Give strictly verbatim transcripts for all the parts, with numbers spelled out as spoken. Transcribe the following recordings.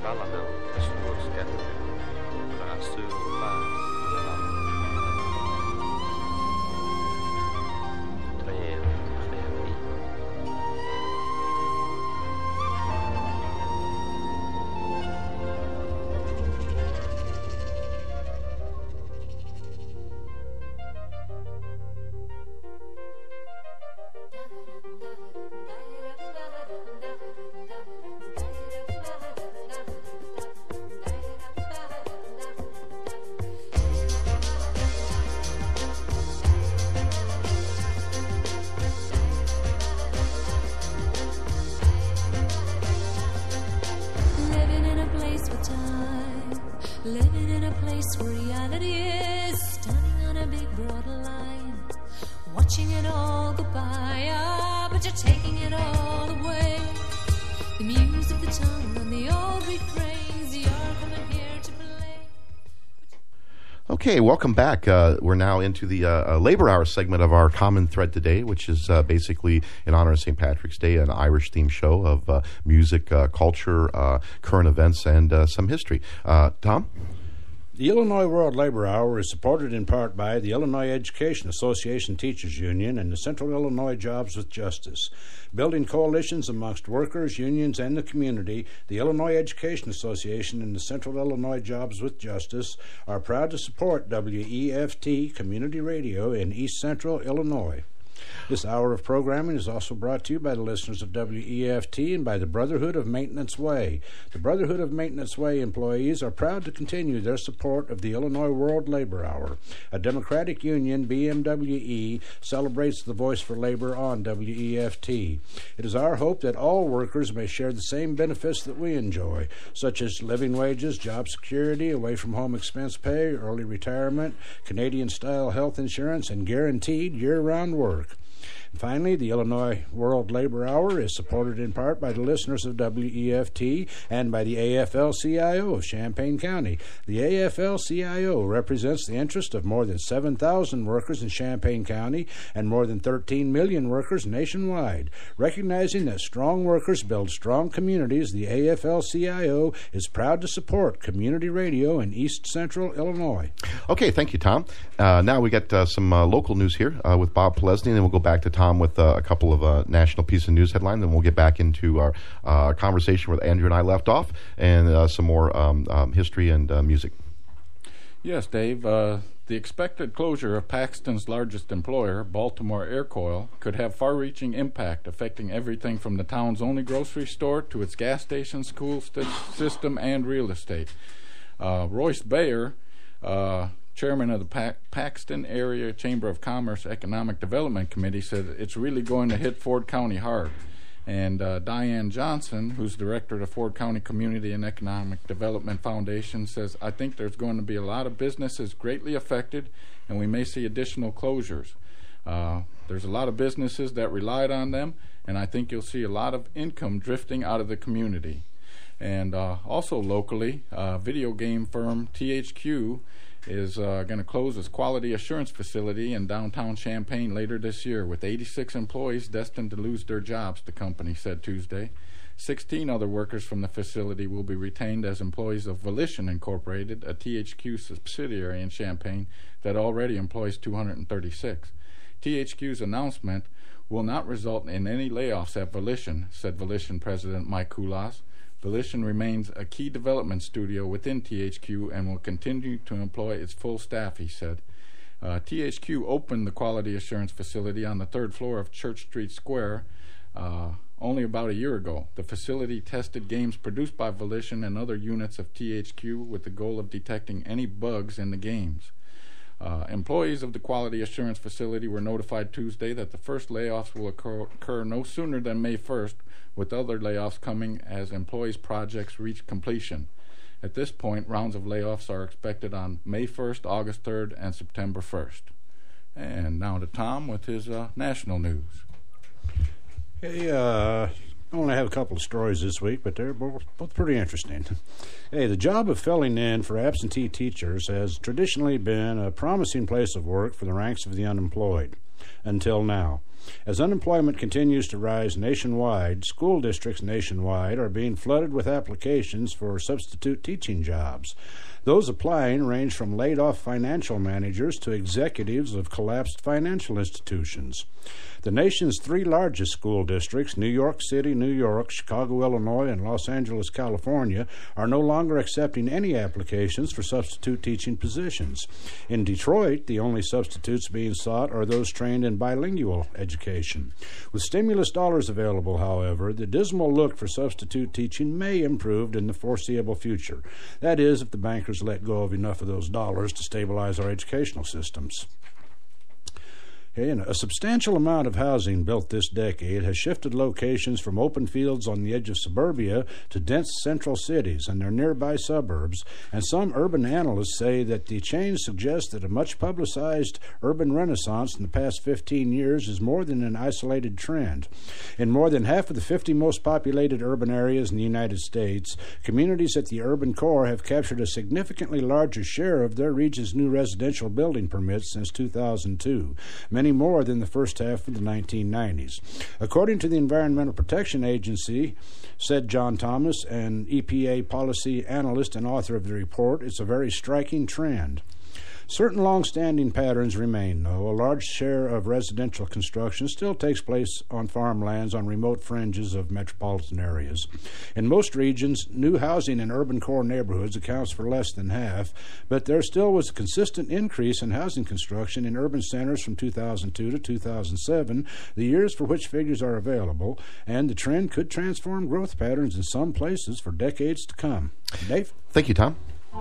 Kallanaun suos kätty, raastuu vaan Träd, träd. Living in a place with time, living in a place where reality is standing on a big broad line, watching it all go by. Ah, but you're taking it all away. The music, the tongue, and the old refrains. You're coming here to play. Okay, welcome back. Uh, we're now into the uh, uh, labor hour segment of our common thread today, which is uh, basically in honor of Saint Patrick's Day, an Irish-themed show of uh, music, uh, culture, uh, current events, and uh, some history. Uh, Tom? The Illinois World Labor Hour is supported in part by the Illinois Education Association Teachers Union and the Central Illinois Jobs with Justice. Building coalitions amongst workers, unions, and the community, the Illinois Education Association and the Central Illinois Jobs with Justice are proud to support W E F T Community Radio in East Central Illinois. This hour of programming is also brought to you by the listeners of W E F T and by the Brotherhood of Maintenance Way. The Brotherhood of Maintenance Way employees are proud to continue their support of the Illinois World Labor Hour. A Democratic Union, B M W E, celebrates the voice for labor on W E F T. It is our hope that all workers may share the same benefits that we enjoy, such as living wages, job security, away-from-home expense pay, early retirement, Canadian-style health insurance, and guaranteed year-round work. Finally, the Illinois World Labor Hour is supported in part by the listeners of W E F T and by the A F L C I O of Champaign County. The A F L C I O represents the interest of more than seven thousand workers in Champaign County and more than thirteen million workers nationwide. Recognizing that strong workers build strong communities, the A F L C I O is proud to support community radio in East Central Illinois. Okay, thank you, Tom. Uh, now we got uh, some uh, local news here uh, with Bob Plesny, and then we'll go back to Tom with uh, a couple of uh, national piece of news headlines, and we'll get back into our uh, conversation where Andrew and I left off, and uh, some more um, um, history and uh, music. Yes, Dave. Uh, the expected closure of Paxton's largest employer, Baltimore Air Coil, could have far-reaching impact, affecting everything from the town's only grocery store to its gas station, school st- system, and real estate. Uh, Royce Bayer, uh, chairman of the pa- Paxton Area Chamber of Commerce Economic Development Committee, said it's really going to hit Ford County hard. And uh, Diane Johnson, who's director of the Ford County Community and Economic Development Foundation, says, I think there's going to be a lot of businesses greatly affected, and we may see additional closures. Uh, there's a lot of businesses that relied on them, and I think you'll see a lot of income drifting out of the community. And uh, also locally, uh, video game firm T H Q is uh, going to close its quality assurance facility in downtown Champaign later this year, with eighty-six employees destined to lose their jobs, the company said Tuesday. sixteen other workers from the facility will be retained as employees of Volition Incorporated, a T H Q subsidiary in Champaign that already employs two hundred thirty-six. T H Q's announcement will not result in any layoffs at Volition, said Volition President Mike Kulas. Volition remains a key development studio within T H Q and will continue to employ its full staff, he said. Uh, T H Q opened the quality assurance facility on the third floor of Church Street Square uh, only about a year ago. The facility tested games produced by Volition and other units of T H Q with the goal of detecting any bugs in the games. Uh, employees of the quality assurance facility were notified Tuesday that the first layoffs will occur, occur no sooner than May first, with other layoffs coming as employees' projects reach completion. At this point, rounds of layoffs are expected on May first, August third, and September first. And now to Tom with his uh, national news. Hey, uh, I only have a couple of stories this week, but they're both, both pretty interesting. Hey, the job of filling in for absentee teachers has traditionally been a promising place of work for the ranks of the unemployed. until now. As unemployment continues to rise nationwide, school districts nationwide are being flooded with applications for substitute teaching jobs. Those applying range from laid-off financial managers to executives of collapsed financial institutions. The nation's three largest school districts, New York City, New York, Chicago, Illinois, and Los Angeles, California, are no longer accepting any applications for substitute teaching positions. In Detroit, the only substitutes being sought are those trained in bilingual education. With stimulus dollars available, however, the dismal look for substitute teaching may improve in the foreseeable future. That is, if the bankers let go of enough of those dollars to stabilize our educational systems. Okay, and a substantial amount of housing built this decade has shifted locations from open fields on the edge of suburbia to dense central cities and their nearby suburbs, and some urban analysts say that the change suggests that a much-publicized urban renaissance in the past fifteen years is more than an isolated trend. In more than half of the fifty most populated urban areas in the United States, communities at the urban core have captured a significantly larger share of their region's new residential building permits since two thousand two. Many more than the first half of the nineteen nineties. According to the Environmental Protection Agency, said John Thomas, an E P A policy analyst and author of the report, it's a very striking trend. Certain long-standing patterns remain, though. A large share of residential construction still takes place on farmlands on remote fringes of metropolitan areas. In most regions, new housing in urban core neighborhoods accounts for less than half, but there still was a consistent increase in housing construction in urban centers from two thousand two to two thousand seven, the years for which figures are available, and the trend could transform growth patterns in some places for decades to come. Dave? Thank you, Tom.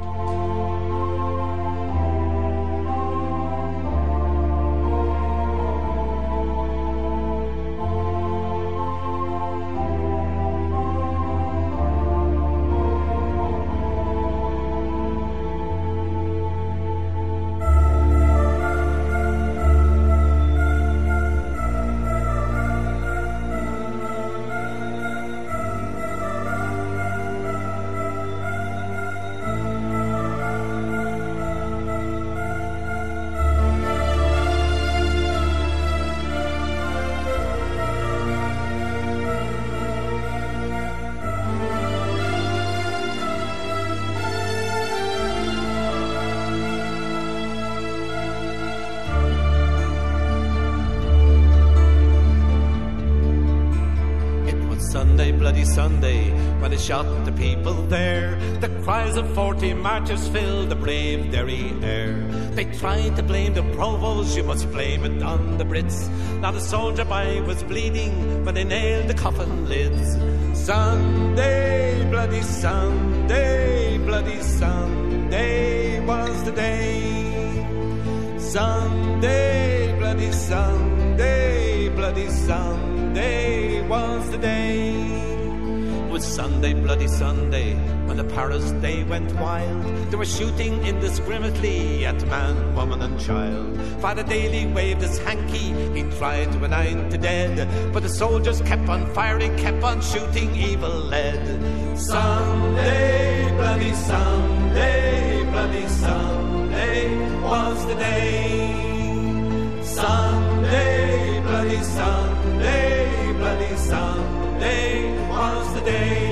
Sunday, bloody Sunday, when they shot the people there. The cries of forty martyrs filled the brave Derry air. They tried to blame the provost, you must blame it on the Brits. Not a soldier by was bleeding when they nailed the coffin lids. Sunday, bloody Sunday, bloody Sunday was the day. Sunday, bloody Sunday, bloody Sunday was the day. It was Sunday, bloody Sunday, when the Paris they went wild. They were shooting indiscriminately at man, woman and child. Father Daly waved his hanky, he tried to anoint the dead, but the soldiers kept on firing, kept on shooting evil lead. Sunday, bloody Sunday, bloody Sunday was the day. Sunday, bloody Sunday, bloody Sunday was the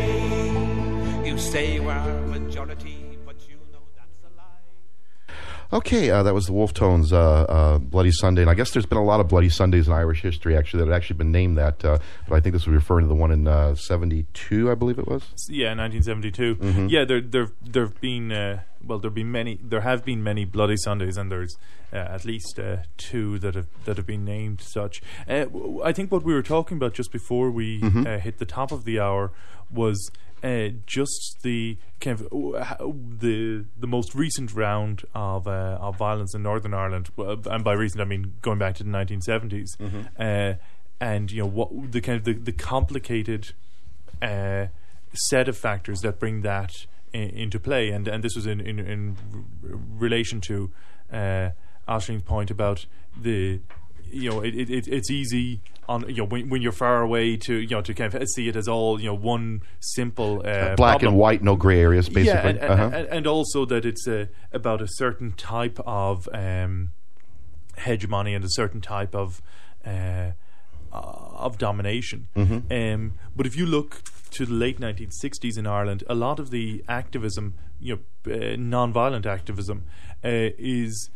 day. You say we're a majority, but you know that's a lie. Okay, uh, that was the Wolf Tones, uh, uh, Bloody Sunday. And I guess there's been a lot of Bloody Sundays in Irish history, actually, that have actually been named that. Uh, but I think this was referring to the one in uh, seventy-two, I believe it was. Yeah, nineteen seventy-two. Mm-hmm. Yeah, there, there, there've been uh, well, there've been many. There have been many Bloody Sundays, and there's uh, at least uh, two that have that have been named such. Uh, w- I think what we were talking about just before we Mm-hmm. uh, hit the top of the hour was uh, just the kind of uh, how the the most recent round of uh, of violence in Northern Ireland, uh, and by recent I mean going back to the nineteen seventies, Mm-hmm. uh, and you know what the kind of the, the complicated uh, set of factors that bring that in, into play, and and this was in in, in r- relation to uh, Ashling's point about the you know it, it it's easy on you know when, when you're far away to you know to kind of see it as all you know one simple uh, Black problem. and white, no gray areas, basically. Yeah, and, uh-huh. and, and also that it's uh, about a certain type of um, hegemony and a certain type of uh, of domination. Mm-hmm. Um, but if you look to the late nineteen sixties in Ireland, a lot of the activism, you know, uh, non-violent activism, uh, is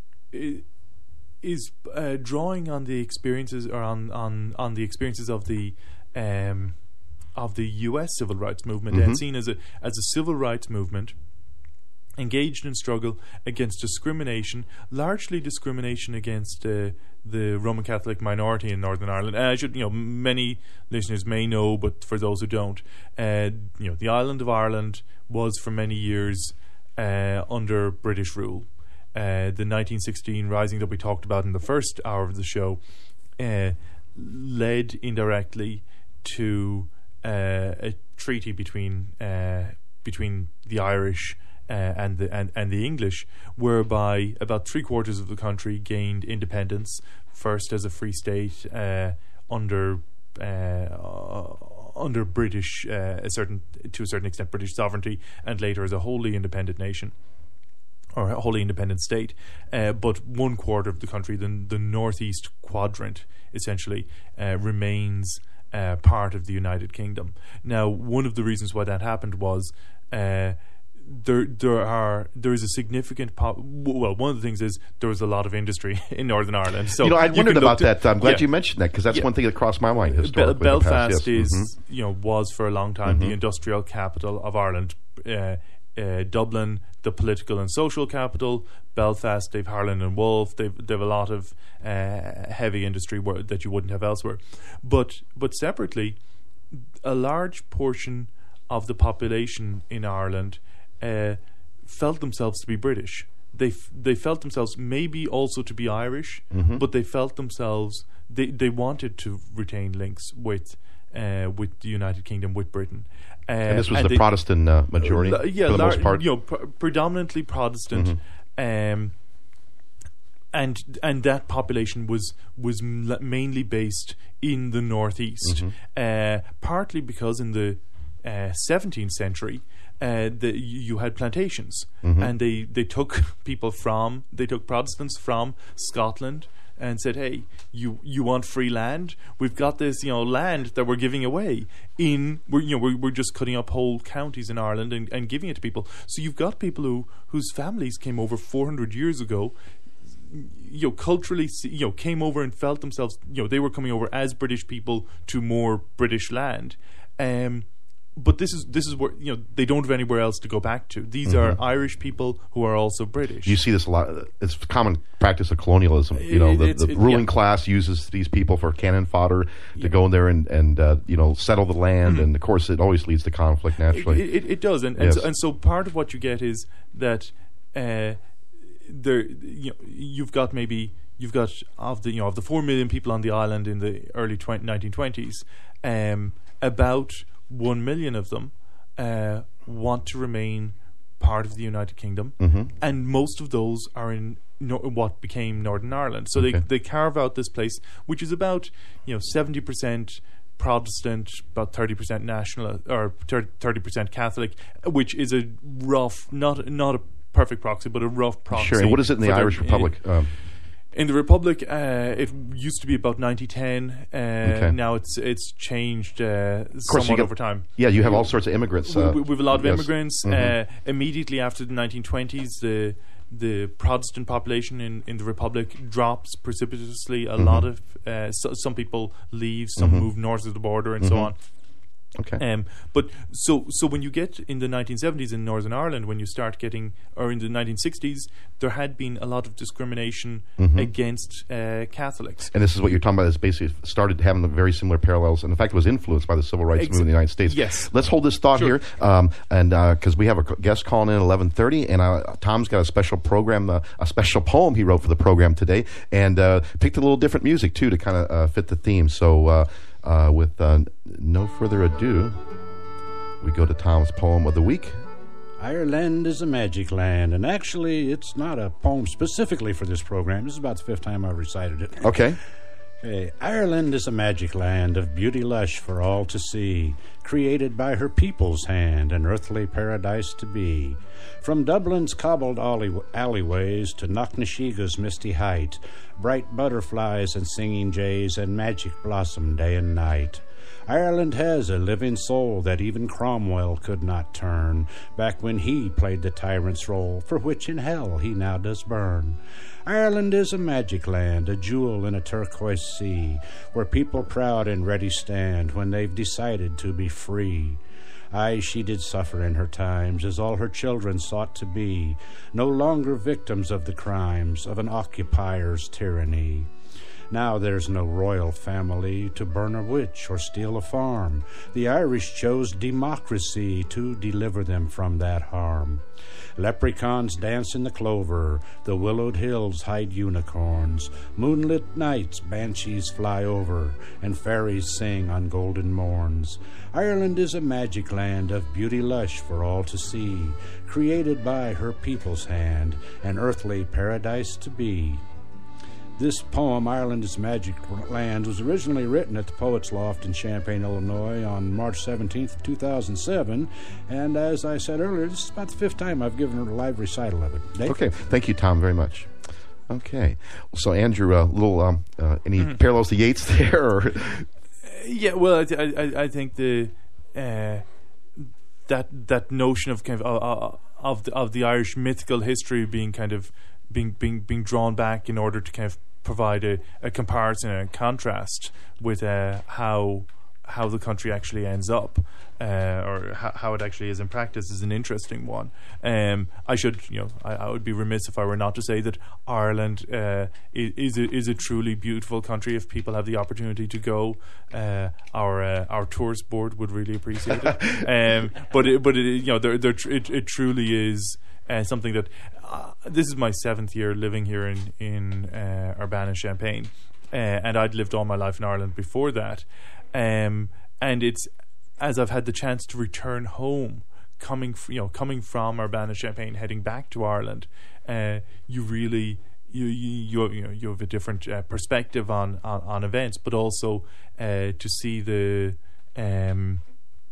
is uh, drawing on the experiences or on, on, on the experiences of the um, of the U S civil rights movement, Mm-hmm. and seen as a as a civil rights movement engaged in struggle against discrimination, largely discrimination against uh, the Roman Catholic minority in Northern Ireland. And I should, you know, many listeners may know, but for those who don't, uh, you know, the island of Ireland was for many years uh, under British rule. Uh, the nineteen sixteen rising that we talked about in the first hour of the show uh, led indirectly to uh, a treaty between uh, between the Irish Uh, and the and, and the English, whereby about three quarters of the country gained independence, first as a free state uh, under uh, under British uh, a certain to a certain extent British sovereignty, and later as a wholly independent nation or a wholly independent state. Uh, but one quarter of the country, the the northeast quadrant, essentially uh, remains uh, part of the United Kingdom. Now, one of the reasons why that happened was. Uh, There, there are, there is a significant. Po- well, one of the things is there was a lot of industry in Northern Ireland. So you know, I you wondered can look about to- that. I'm glad yeah. you mentioned that because that's Yeah. one thing that crossed my mind Bel- historically. in the Belfast past, yes. is, Mhm. you know, was for a long time the industrial capital of Ireland. Uh, uh, Dublin, the political and social capital. Belfast, they've Harland and Wolff. They've they've a lot of uh, heavy industry where, that you wouldn't have elsewhere. But but separately, a large portion of the population in Ireland Uh, felt themselves to be British. They f- they felt themselves maybe also to be Irish, Mm-hmm. but they felt themselves they, they wanted to retain links with uh, with the United Kingdom, with Britain. Uh, And this was the they- Protestant uh, majority uh, yeah, for the lar- most part. You know, pr- predominantly Protestant, um, and and that population was was m- mainly based in the northeast, uh, partly because in the uh, seventeenth century. Uh, the, you had plantations, and they, they took people from they took Protestants from Scotland and said, "Hey, you you want free land? We've got this, you know, land that we're giving away. In we're you know we're, we're just cutting up whole counties in Ireland and, and giving it to people. So you've got people who whose families came over four hundred years ago." You know, culturally, you know, came over and felt themselves. You know, they were coming over as British people to more British land. Um, But this is this is where, you know, they don't have anywhere else to go back to. These are Irish people who are also British. You see this a lot. It's common practice of colonialism. You know, It- the, it's- the it- ruling yeah. class uses these people for cannon fodder to go in there and, and uh, you know, settle the land. And, of course, it always leads to conflict, naturally. It, it, it does, and and, Yes. so, and so part of what you get is that uh, there, you know, you've got maybe you've got of the you know of the four million people on the island in the early nineteen twenties, um, about one million of them uh, want to remain part of the United Kingdom, and most of those are in no- what became Northern Ireland. So Okay. they they carve out this place, which is about you know seventy percent. Protestant, about thirty percent national, or thirty percent Catholic, which is a rough, not not a perfect proxy, but a rough proxy. Sure. And what is it in the for their- Irish Republic? Um, In the Republic, uh, it used to be about ninety ten. Uh, Okay. Now it's it's changed uh, course, you somewhat get- over time. yeah, you have all sorts of immigrants. We, Uh, we, we have a lot of yes. immigrants. Uh, immediately after the nineteen twenties, the the Protestant population in, in the Republic drops precipitously. A lot of uh, so, some people leave, some move north of the border, and so on. Okay. Um, but so so when you get in the nineteen seventies in Northern Ireland, when you start getting, or in the nineteen sixties, there had been a lot of discrimination against uh, Catholics. And this is what you're talking about, is basically started having the very similar parallels, and in fact, it was influenced by the civil rights Ex- movement in the United States. yes. Let's hold this thought Sure. here, um, and because we have a guest calling in at eleven thirty, and uh, Tom's got a special program, uh, a special poem he wrote for the program today, and uh, picked a little different music too to kind of uh, fit the theme. So, uh, uh, with uh, no further ado, we go to Tom's poem of the week. Ireland is a magic land, and actually, it's not a poem specifically for this program. This is about the fifth time I've recited it. Okay. Hey, Ireland is a magic land of beauty lush for all to see, created by her people's hand, an earthly paradise to be. From Dublin's cobbled alley- alleyways to Knocknashega's misty height, bright butterflies and singing jays and magic blossom day and night. Ireland has a living soul that even Cromwell could not turn, back when he played the tyrant's role, for which in hell he now does burn. Ireland is a magic land, a jewel in a turquoise sea, where people proud and ready stand when they've decided to be free. Aye, she did suffer in her times, as all her children sought to be, no longer victims of the crimes of an occupier's tyranny. Now there's no royal family to burn a witch or steal a farm. The Irish chose democracy to deliver them from that harm. Leprechauns dance in the clover, the willowed hills hide unicorns, moonlit nights banshees fly over, and fairies sing on golden morns. Ireland is a magic land of beauty lush for all to see, created by her people's hand, an earthly paradise to be. This poem, Ireland is a Magic Land, was originally written at the Poets Loft in Champaign, Illinois on March seventeenth, two thousand seven. And as I said earlier, this is about the fifth time I've given a live recital of it. Dave? Okay. Thank you, Tom, very much. Okay. So, Andrew, a uh, little um, uh, any mm-hmm. parallels to Yeats there? Or? Yeah, well, I, I, I think the uh, that that notion of kind of uh, of the, of the Irish mythical history being kind of being being being drawn back in order to kind of provide a, a comparison and a contrast with uh, how how the country actually ends up, uh, or how, how it actually is in practice, is an interesting one. Um, I should, you know, I, I would be remiss if I were not to say that Ireland uh, is is a, is a truly beautiful country. If people have the opportunity to go, uh, our uh, our tourist board would really appreciate it. um, but it, but it, you know, there, there tr- it, it truly is uh, something that. Uh, this is my seventh year living here in in uh, Urbana-Champaign, uh, and I'd lived all my life in Ireland before that. Um, and it's as I've had the chance to return home, coming f- you know coming from Urbana-Champaign, heading back to Ireland, uh, you really you you you, you, know, you have a different uh, perspective on, on on events, but also uh, to see the. Um,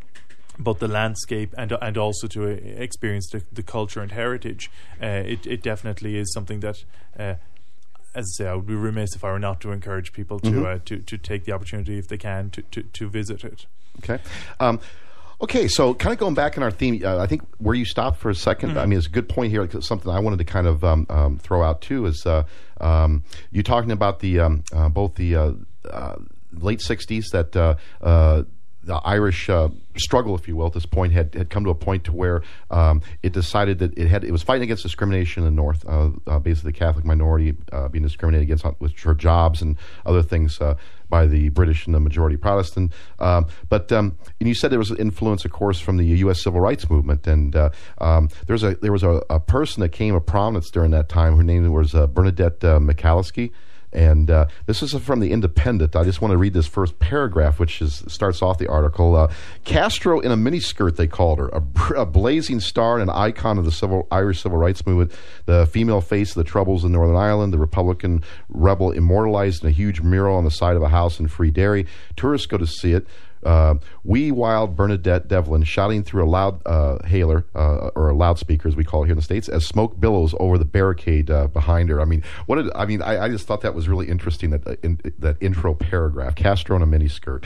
both the landscape and and also to uh, experience the, the culture and heritage. Uh, it, it definitely is something that, uh, as I say, I would be remiss if I were not to encourage people to mm-hmm. uh, to, to take the opportunity, if they can, to, to, to visit it. Okay. Um, okay, so kind of going back in our theme, uh, I think where you stopped for a second, mm-hmm. I mean, it's a good point here. Like, something I wanted to kind of um, um, throw out too is uh, um, you talking about the um, uh, both the uh, uh, late sixties that uh, uh, the Irish uh, struggle, if you will, at this point had, had come to a point to where um, it decided that it had it was fighting against discrimination in the North, uh, uh, basically the Catholic minority uh, being discriminated against on, with for jobs and other things uh, by the British and the majority Protestant. Um, but um, and you said there was an influence, of course, from the U S Civil Rights Movement, and uh, um, there's a there was a, a person that came of prominence during that time. Her name was uh, Bernadette uh, McCalskey. And uh, this is from the Independent. I just want to read this first paragraph, which is starts off the article. Uh, Castro in a miniskirt, they called her, a, a blazing star and an icon of the civil Irish civil rights movement, the female face of the troubles in Northern Ireland, the Republican rebel immortalized in a huge mural on the side of a house in Free Derry. Tourists go to see it. Uh, wee wild Bernadette Devlin shouting through a loud uh, hailer, uh, or a loudspeaker as we call it here in the States, as smoke billows over the barricade uh, behind her. I mean, what did, I mean, I, I just thought that was really interesting, that uh, in, that intro paragraph, Castro in a miniskirt.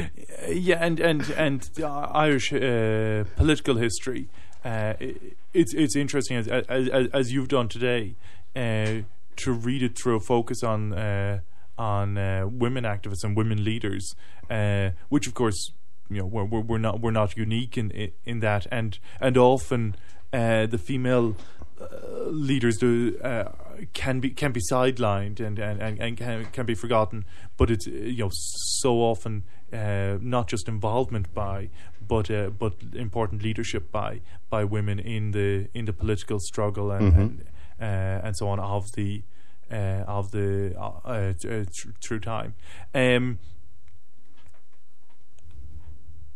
Yeah, and and and uh, Irish uh, political history. Uh, it, it's it's interesting as as, as you've done today uh, to read it through a focus on. Uh, on uh, women activists and women leaders, uh, which of course, you know, we're, we're, we're not we're not unique in in, in that, and and often uh, the female uh, leaders do uh, can be can be sidelined and and, and, and can, can be forgotten, but it's, you know, so often uh, not just involvement by, but uh, but important leadership by by women in the in the political struggle and mm-hmm. and, uh, and so on of the. Uh, of the uh, uh, th- through time, um,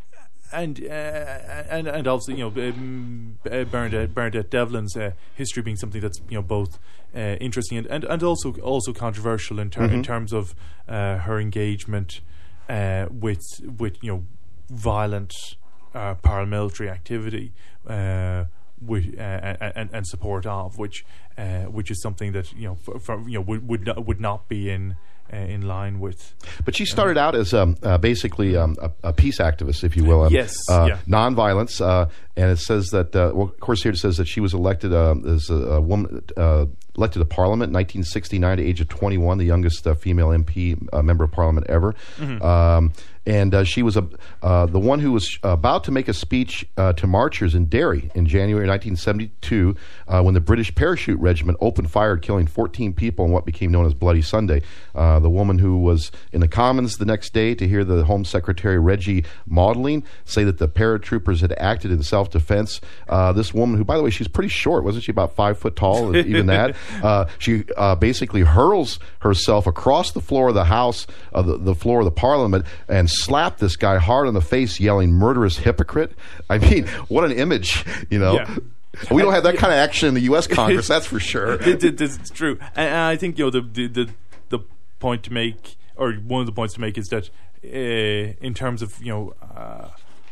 and uh, and and also, you know, um, uh, Bernadette, Bernadette Devlin's uh, history being something that's, you know, both uh, interesting and, and, and also also controversial in, ter- Mm-hmm. in terms of uh, her engagement uh, with with you know violent uh, paramilitary activity. Uh, With, uh, and, and support of which uh, which is something that, you know, for, for, you know would would not, would not be in uh, in line with. But she started out as um, uh, basically um, a, a peace activist, if you will. Um, Yes, uh, yeah. Nonviolence, uh, and it says that. Uh, well, of course, here it says that she was elected uh, as a, a woman. Uh, elected to Parliament in nineteen sixty-nine, at the age of twenty-one, the youngest uh, female M P uh, member of Parliament ever. Mm-hmm. Um, and uh, she was a, uh, the one who was about to make a speech uh, to marchers in Derry in January nineteen seventy-two uh, when the British Parachute Regiment opened fire, killing fourteen people in what became known as Bloody Sunday. Uh, the woman who was in the Commons the next day to hear the Home Secretary Reggie Maudling say that the paratroopers had acted in self-defense. Uh, this woman, who, by the way, she's pretty short, wasn't she? About five foot tall, even that. Uh, she uh, basically hurls herself across the floor of the House, uh, the, the floor of the Parliament, and slapped this guy hard on the face, yelling "murderous hypocrite." I mean, what an image, you know. Yeah. We don't have that kind of action in the U S Congress, that's for sure. It, it, it's true, and, and I think, you know, the, the the the point to make, or one of the points to make, is that uh, in terms of, you know, uh,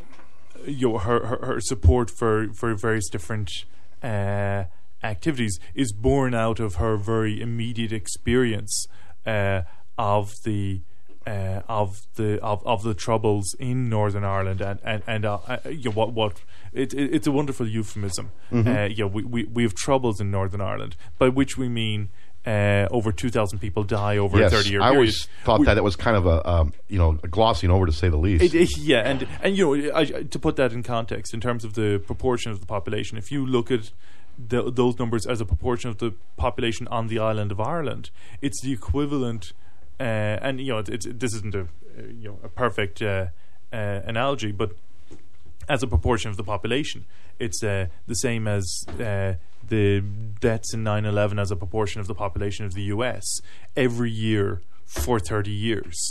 you know, her, her her support for for various different uh, activities is born out of her very immediate experience uh, of the. Uh, of the of, of the troubles in Northern Ireland, and and and uh, uh, you know, what what it, it, it's a wonderful euphemism. Mm-hmm. Uh, you know, we, we we have troubles in Northern Ireland, by which we mean uh, over two thousand people die over yes, a thirty year I period. always thought we, that it was kind of a um, you know a glossing over, to say the least. It, it, yeah, and and you know, I, to put that in context in terms of the proportion of the population, if you look at the, those numbers as a proportion of the population on the island of Ireland, it's the equivalent. Uh, and you know, it's, it's, this isn't a uh, you know a perfect uh, uh, analogy, but as a proportion of the population, it's uh, the same as uh, the deaths in nine eleven as a proportion of the population of the U S every year for thirty years,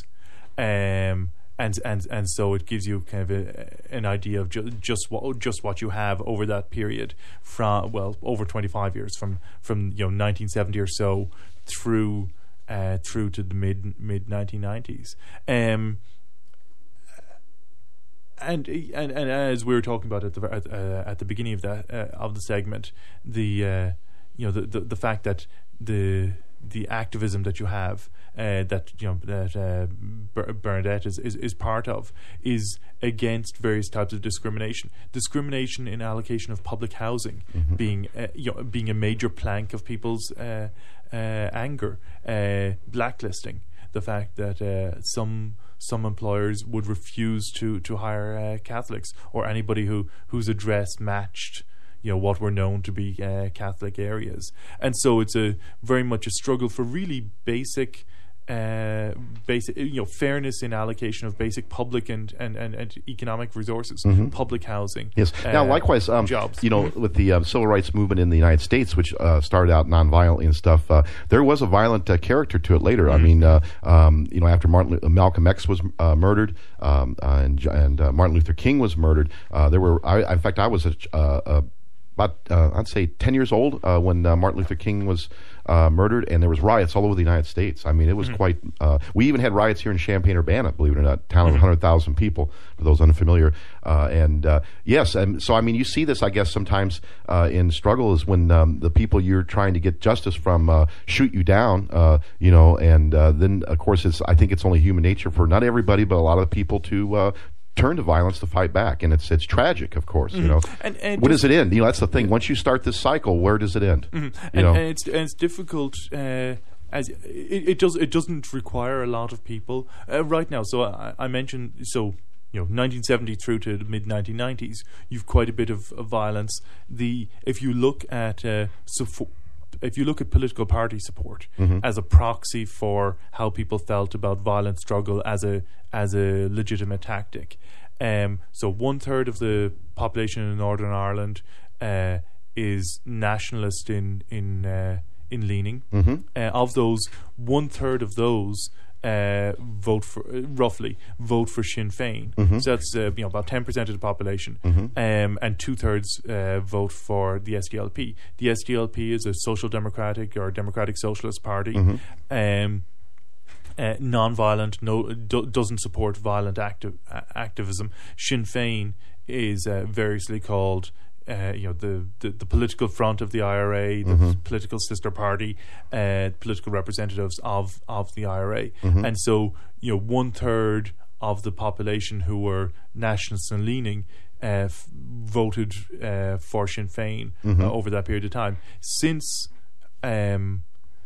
um, and and and so it gives you kind of a, an idea of ju- just what just what you have over that period from well over twenty-five years from from you know nineteen seventy or so through. Uh, through to the mid mid nineteen nineties, um, and and and as we were talking about at the at, uh, at the beginning of that uh, of the segment, the uh, you know the, the the fact that the the activism that you have uh, that you know that uh, Ber- Bernadette is, is is part of is against various types of discrimination. Discrimination in allocation of public housing mm-hmm. being uh, you know being a major plank of people's uh, uh, anger. Uh, blacklisting, the fact that uh, some some employers would refuse to to hire uh, Catholics or anybody who whose address matched, you know, what were known to be uh, Catholic areas, and so it's a very much a struggle for really basic, uh, basic, you know, fairness in allocation of basic public and and, and, and economic resources, mm-hmm. public housing. Yes. Uh, now, likewise, um, jobs. You know, with the uh, civil rights movement in the United States, which uh, started out nonviolently and stuff, uh, there was a violent uh, character to it later. Mm-hmm. I mean, uh, um, you know, after Martin, Malcolm X was uh, murdered, um, uh, and and uh, Martin Luther King was murdered, uh, there were. I, in fact, I was a. Uh, a About uh, I'd say ten years old uh, when uh, Martin Luther King was uh, murdered, and there was riots all over the United States. I mean, it was mm-hmm. quite. Uh, we even had riots here in Champaign-Urbana, believe it or not, town of mm-hmm. one hundred thousand people. For those unfamiliar, uh, and uh, yes, and so I mean, you see this, I guess, sometimes uh, in struggles when um, the people you're trying to get justice from uh, shoot you down, uh, you know, and uh, then of course, it's. I think it's only human nature for not everybody, but a lot of people to. Uh, turn to violence to fight back, and it's it's tragic, of course. Mm-hmm. You know, and, and where does it end? You know, that's the thing. Once you start this cycle, where does it end? Mm-hmm. You and, know, and it's and it's difficult uh, as it, it does. It doesn't require a lot of people uh, right now. So I, I mentioned so. You know, nineteen seventy through to the mid nineteen nineties, you've quite a bit of, of violence. The if you look at uh, so if you look at political party support mm-hmm. as a proxy for how people felt about violent struggle as a as a legitimate tactic, um, so one third of the population in Northern Ireland uh, is nationalist in in uh, in leaning. Mm-hmm. Uh, of those, one third of those uh, vote for uh, roughly vote for Sinn Féin. Mm-hmm. So that's uh, you know about ten percent of the population, Mm-hmm. um, and two thirds uh, vote for the S D L P. The S D L P is a social democratic or democratic socialist party. Mm-hmm. Um, uh, non-violent, no, do, doesn't support violent active, uh, activism. Sinn Féin is uh, variously called. Uh, you know the, the, the political front of the I R A, the Mm-hmm. political sister party, uh, political representatives of, of the I R A, Mm-hmm. and so you know one third of the population who were nationalists and leaning uh, f- voted uh, for Sinn Féin Mm-hmm. uh, over that period of time. Since um,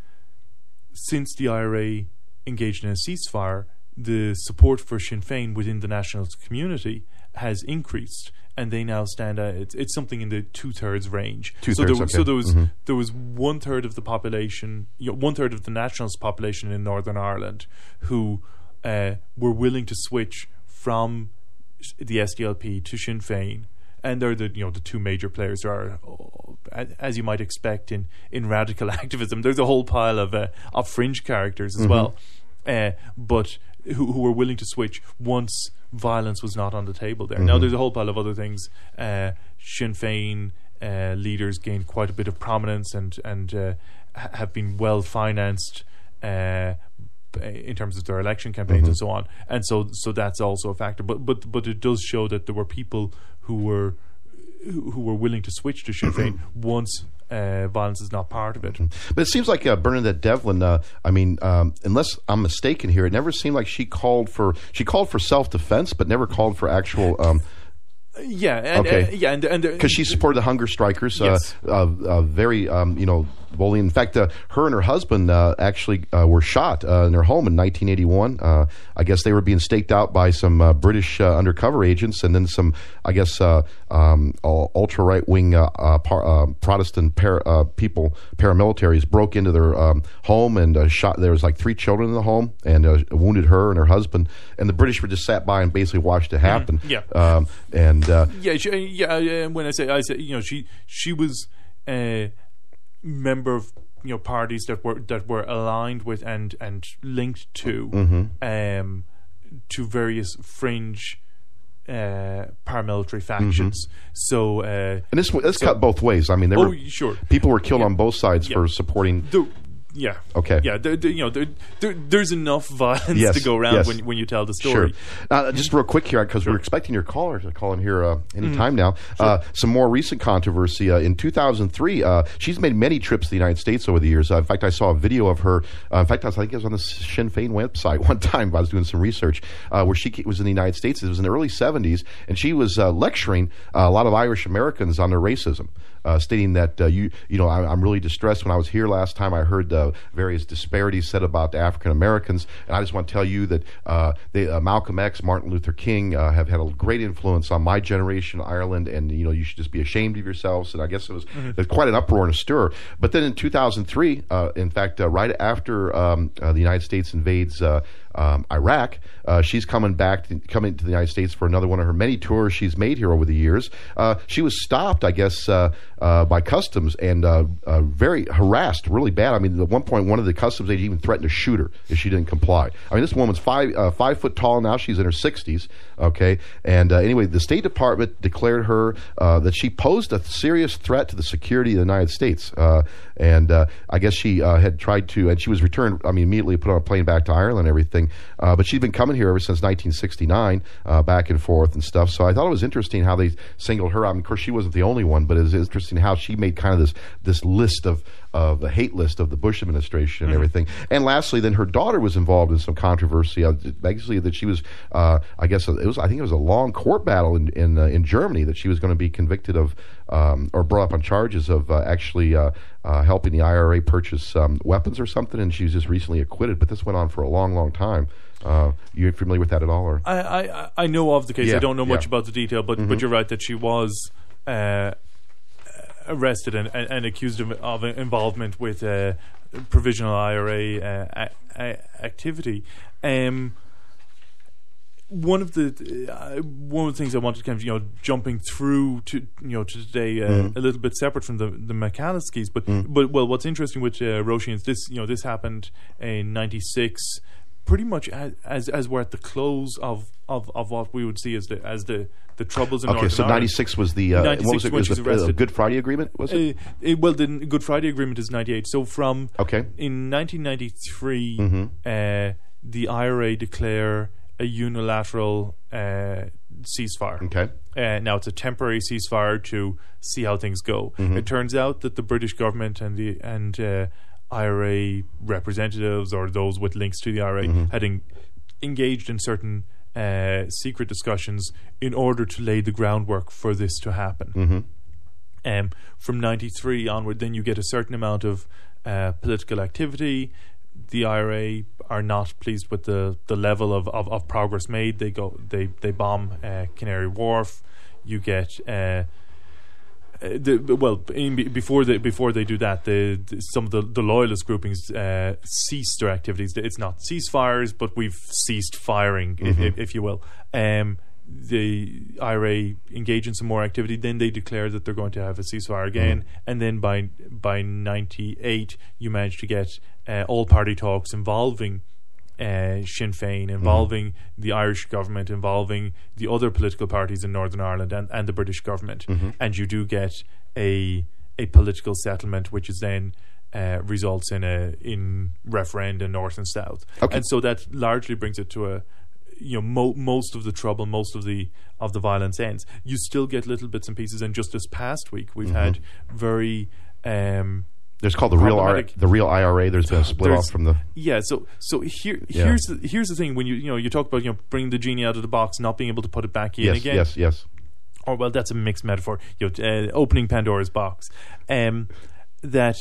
since the I R A engaged in a ceasefire, the support for Sinn Féin within the nationalist community has increased, and they now stand at it's, it's something in the two thirds range. Two so, thirds, there, okay. so there was Mm-hmm. there was one third of the population, you know, one third of the nationalist population in Northern Ireland who uh, were willing to switch from the S D L P to Sinn Féin, and they're the you know the two major players. There are, oh, as you might expect in, in radical activism, there's a whole pile of uh, of fringe characters as Mm-hmm. well, uh, but who, who were willing to switch once violence was not on the table there. Mm-hmm. Now there's a whole pile of other things. Uh, Sinn Féin uh, leaders gained quite a bit of prominence and and uh, ha- have been well financed uh, in terms of their election campaigns Mm-hmm. and so on. And so so that's also a factor. But but but it does show that there were people who were who, who were willing to switch to Sinn Féin once uh, violence is not part of it. But it seems like uh, Bernadette Devlin. Uh, I mean, um, unless I'm mistaken here, it never seemed like she called for she called for self defense, but never called for actual. Um, Yeah, and, Okay. uh, yeah, and and Because she supported the hunger strikers, uh, Yes. uh, uh, very, um, you know, boldly. In fact, uh, her and her husband uh, actually uh, were shot uh, in their home in nineteen eighty-one. Uh, I guess they were being staked out by some uh, British uh, undercover agents, and then some, I guess, uh, um, ultra right wing uh, uh, par- uh, Protestant par- uh, people, paramilitaries, broke into their um, home and uh, shot. There was like three children in the home, and uh, wounded her and her husband. And the British were just sat by and basically watched it happen. yeah. um, and uh, Yeah, she, yeah. Uh, when I say, I say, you know, she she was a member of you know parties that were that were aligned with and and linked to Mm-hmm. um to various fringe uh, paramilitary factions. So uh, And this this So- cut both ways. I mean, there oh, were sure. people were killed on both sides Yeah. for supporting. The, yeah. Okay. Yeah. There, there, you know, there, there, there's enough violence Yes, to go around yes. when when you tell the Sure. story. Uh, just real quick here, because we're expecting your caller to call in here uh, any Mm-hmm. time now. Uh, some more recent controversy. Uh, in two thousand three, uh, she's made many trips to the United States over the years. Uh, in fact, I saw a video of her. Uh, in fact, I, was, I think it was on the Sinn Féin website one time. I was doing some research uh, where she was in the United States. It was in the early seventies, and she was uh, lecturing uh, a lot of Irish Americans on their racism. Uh, stating that uh, you you know I, I'm really distressed. When I was here last time, I heard uh, various disparities said about African Americans, and I just want to tell you that uh, they, uh, Malcolm X, Martin Luther King uh, have had a great influence on my generation in Ireland, and you know you should just be ashamed of yourselves. And I guess it was there's quite an uproar and a stir. But then in two thousand three, uh, in fact, uh, right after um, uh, the United States invades uh, um, Iraq, uh, she's coming back, to, coming to the United States for another one of her many tours she's made here over the years. Uh, she was stopped, I guess, uh, uh, by customs and uh, uh, very harassed, really bad. I mean, at one point, one of the customs agents even threatened to shoot her if she didn't comply. I mean, this woman's five uh, five foot tall now. She's in her sixties. Okay, and uh, anyway, the State Department declared her uh, that she posed a serious threat to the security of the United States. Uh, and uh, I guess she uh, had tried to, and she was returned. I mean, immediately put on a plane back to Ireland and everything. Uh, but she'd been coming here ever since nineteen sixty-nine, uh, back and forth and stuff. So I thought it was interesting how they singled her out. I mean, of course, she wasn't the only one, but it was interesting how she made kind of this this list of of the hate list of the Bush administration and everything. And lastly, then her daughter was involved in some controversy. Uh, basically, that she was, uh, I guess it was, I think it was a long court battle in in, uh, in Germany that she was going to be convicted of um, or brought up on charges of uh, actually uh, uh, helping the I R A purchase um, weapons or something. And she was just recently acquitted. But this went on for a long, long time. Uh, you familiar with that at all? Or I, I, I know of the case. Yeah, I don't know much yeah. about the detail, but Mm-hmm. but you're right that she was uh, arrested and, and, and accused of, of involvement with uh, provisional I R A uh, a, a activity. Um, one of the uh, one of the things I wanted to kind of you know jumping through to you know to today uh, Mm. a little bit separate from the the McAlleskys, but Mm. but well, what's interesting with uh, Roisin is this you know this happened in ninety-six. pretty much as, as as we're at the close of, of, of what we would see as the as the, the troubles in Okay, Northern so Ireland. ninety-six was the uh, what was it? when Was she's the uh, arrested. Good Friday Agreement? Was it? Uh, it- well, the Good Friday Agreement is ninety-eight. So from Okay. in nineteen ninety-three, Mm-hmm. uh, the I R A declare a unilateral uh, ceasefire. Okay. Uh, now it's a temporary ceasefire to see how things go. Mm-hmm. It turns out that the British government and the and uh, I R A representatives or those with links to the I R A Mm-hmm. had en- engaged in certain uh, secret discussions in order to lay the groundwork for this to happen. Mm-hmm. Um, from ninety-three onward, then you get a certain amount of uh, political activity. The I R A are not pleased with the, the level of, of, of progress made. They go they they bomb uh, Canary Wharf. You get uh, uh, the well in, before they before they do that, the, the some of the, the loyalist groupings uh, cease their activities. It's not ceasefires, but we've ceased firing, if, if, if you will. Um, the I R A engage in some more activity. Then they declare that they're going to have a ceasefire again, and then by by ninety-eight, you manage to get uh, all party talks involving uh, Sinn Féin, involving the Irish government, involving the other political parties in Northern Ireland and, and the British government, and you do get a a political settlement, which is then. Uh, results in a in referenda north and south, Okay. and so that largely brings it to a you know mo- most of the trouble, most of the of the violence ends. You still get little bits and pieces, and just this past week we've had very um, There's called the real R- problematic- the real I R A. There's been a split There's- off from the. yeah. So so here Yeah. here's the, here's the thing when you you know you talk about you know bringing the genie out of the box, not being able to put it back in Yes, again. yes, yes. Or well, that's a mixed metaphor. You know, uh, opening Pandora's box. Um, that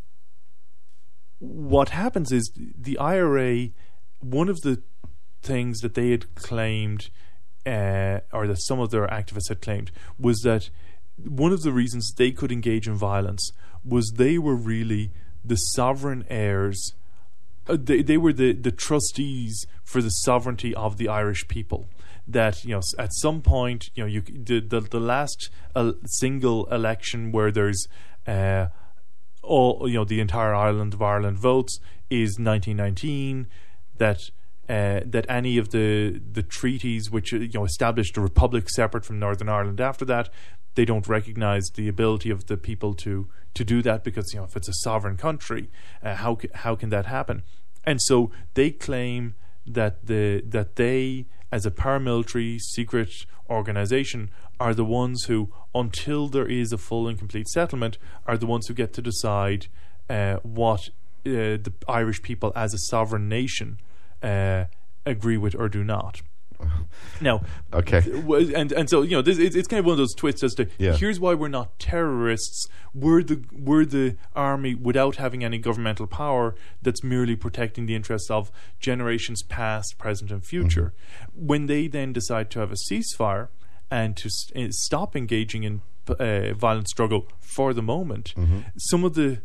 what happens is the I R A. One of the things that they had claimed, uh, or that some of their activists had claimed, was that one of the reasons they could engage in violence was they were really the sovereign heirs. Uh, they, they were the, the trustees for the sovereignty of the Irish people. That you know, s- at some point, you know, you c- the the, the last uh, single election where there's uh, all you know, the entire island of Ireland votes is nineteen nineteen. That uh, that any of the the treaties which uh, you know established a republic separate from Northern Ireland after that, they don't recognise the ability of the people to to do that, because you know if it's a sovereign country, uh, how ca- how can that happen? And so they claim that the that they, as a paramilitary secret organization, are the ones who, until there is a full and complete settlement, are the ones who get to decide uh, what uh, the Irish people as a sovereign nation uh, agree with or do not. Now, Okay. w- and and so you know, this it's, it's kind of one of those twists as to Yeah. here's why we're not terrorists. We're the we're the army without having any governmental power that's merely protecting the interests of generations past, present, and future. When they then decide to have a ceasefire and to s- uh, stop engaging in uh, violent struggle for the moment, some of the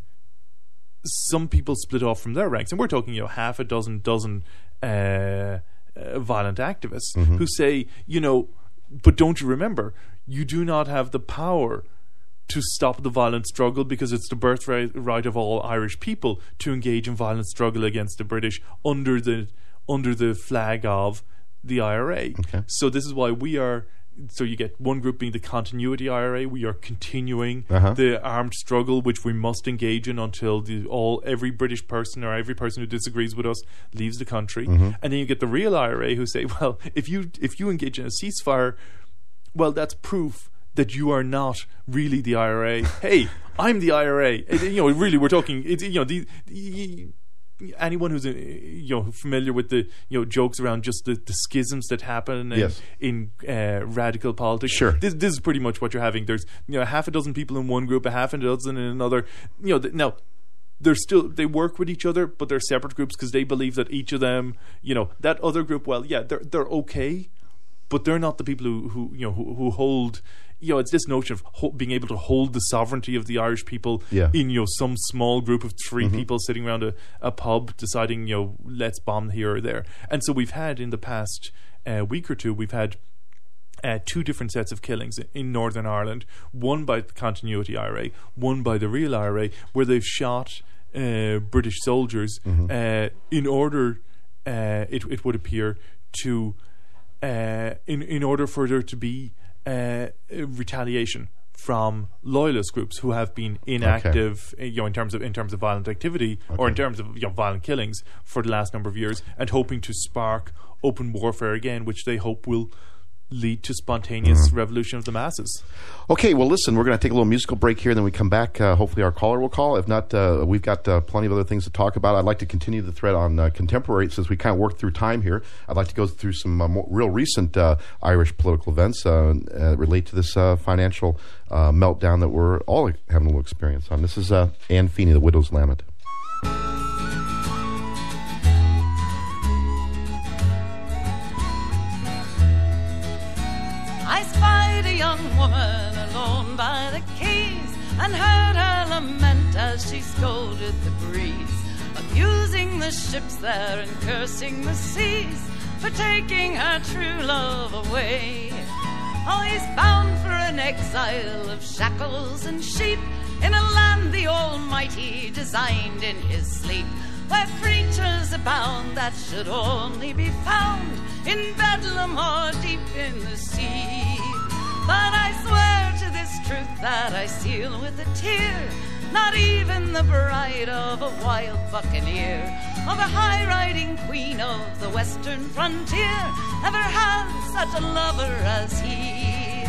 some people split off from their ranks, and we're talking you know half a dozen dozen. Uh, Uh, violent activists who say, you know, but don't you remember, you do not have the power to stop the violent struggle, because it's the birthright right of all Irish people to engage in violent struggle against the British under the under the flag of the I R A. Okay. So this is why we are. So you get one group being the continuity I R A. We are continuing Uh-huh. the armed struggle, which we must engage in until the, all every British person or every person who disagrees with us leaves the country. And then you get the real I R A who say, well, if you if you engage in a ceasefire, well, that's proof that you are not really the I R A. Hey, I'm the I R A. And, you know, really, we're talking. It's you know the. the anyone who's uh, you know familiar with the you know jokes around just the, the schisms that happen in, Yes. in uh, radical politics. Sure. This this is pretty much what you're having. There's you know half a dozen people in one group, a half a dozen in another. You know th- now they're still they work with each other, but they're separate groups because they believe that each of them, you know, that other group. Well, yeah, they're they're okay, but they're not the people who, who you know who, who hold. You know, it's this notion of ho- being able to hold the sovereignty of the Irish people Yeah. in you know some small group of 3 people sitting around a, a pub deciding you know let's bomb here or there. And so we've had in the past uh, week or two we've had uh, two different sets of killings in Northern Ireland. One by the continuity I R A, one by the real I R A, where they've shot uh, British soldiers uh, in order uh, it it would appear to uh, in in order for there to be uh, retaliation from loyalist groups who have been inactive, okay. you know, in terms of in terms of violent activity okay. or in terms of you know, violent killings for the last number of years, and hoping to spark open warfare again, which they hope will lead to spontaneous mm. revolution of the masses. Okay, well, listen, we're going to take a little musical break here, then we come back. Uh, hopefully our caller will call. If not, uh, we've got uh, plenty of other things to talk about. I'd like to continue the thread on uh, contemporary, since we kind of worked through time here. I'd like to go through some uh, more real recent uh, Irish political events uh, uh, relate to this uh, financial uh, meltdown that we're all having a little experience on. This is uh, Anne Feeney, The Widow's Lament. I spied a young woman alone by the quays, and heard her lament as she scolded the breeze, abusing the ships there and cursing the seas for taking her true love away. Oh, he's bound for an exile of shackles and sheep, in a land the Almighty designed in his sleep, where preachers abound that should only be found in Bedlam or deep in the sea. But I swear to this truth that I seal with a tear, not even the bride of a wild buccaneer, or the high-riding queen of the western frontier, ever had such a lover as he.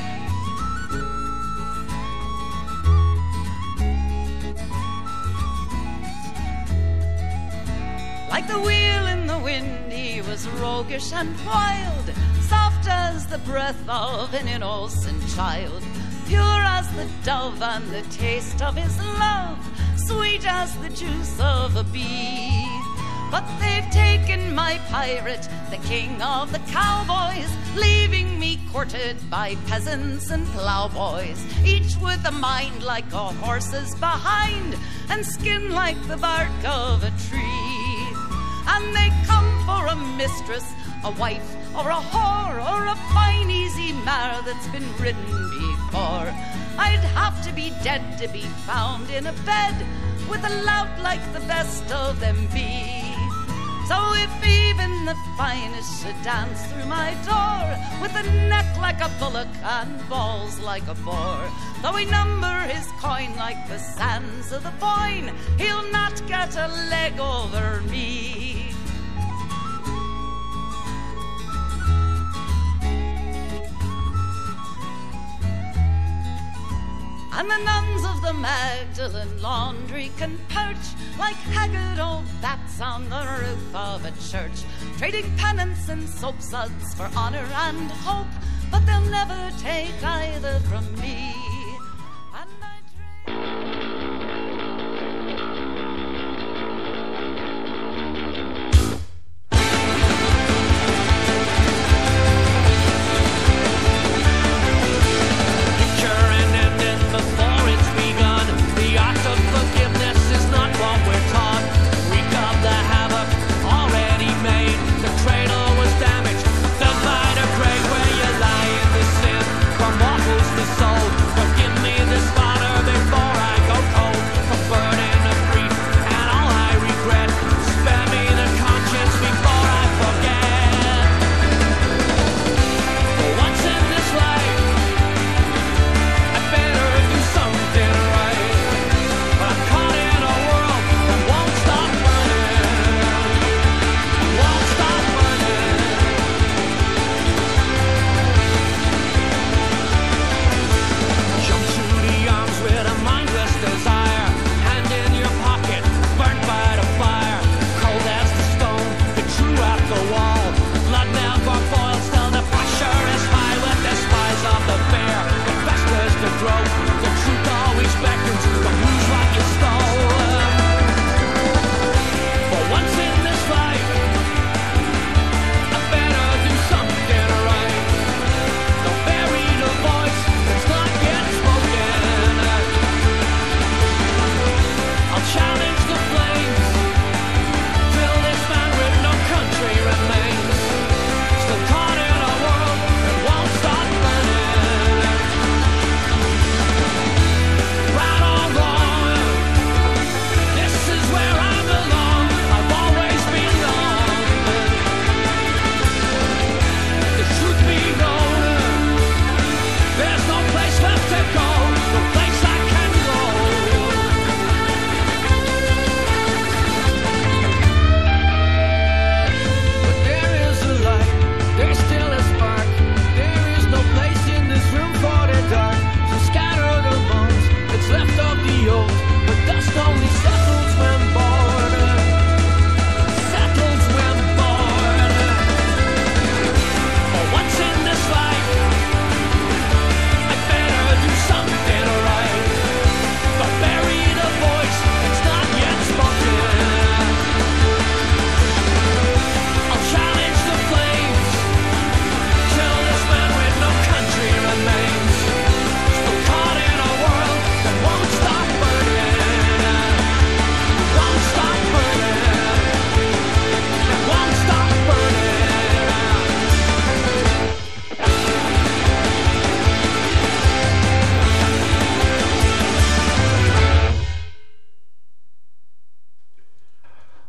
Like the wheel in the wind, he was roguish and wild, soft as the breath of an innocent child, pure as the dove and the taste of his love, sweet as the juice of a bee. But they've taken my pirate, the king of the cowboys, leaving me courted by peasants and plowboys, each with a mind like a horse's behind, and skin like the bark of a tree. And they come for a mistress, a wife, or a whore, or a fine easy mare that's been ridden before. I'd have to be dead to be found in a bed with a lout like the best of them be. So if even the finest should dance through my door, with a neck like a bullock and balls like a boar, though he number his coin like the sands of the Boyne, he'll not get a leg over me. And the nuns of the Magdalen laundry can perch like haggard old bats on the roof of a church, trading penance and soap suds for honor and hope, but they'll never take either from me. And I drink... Soul, but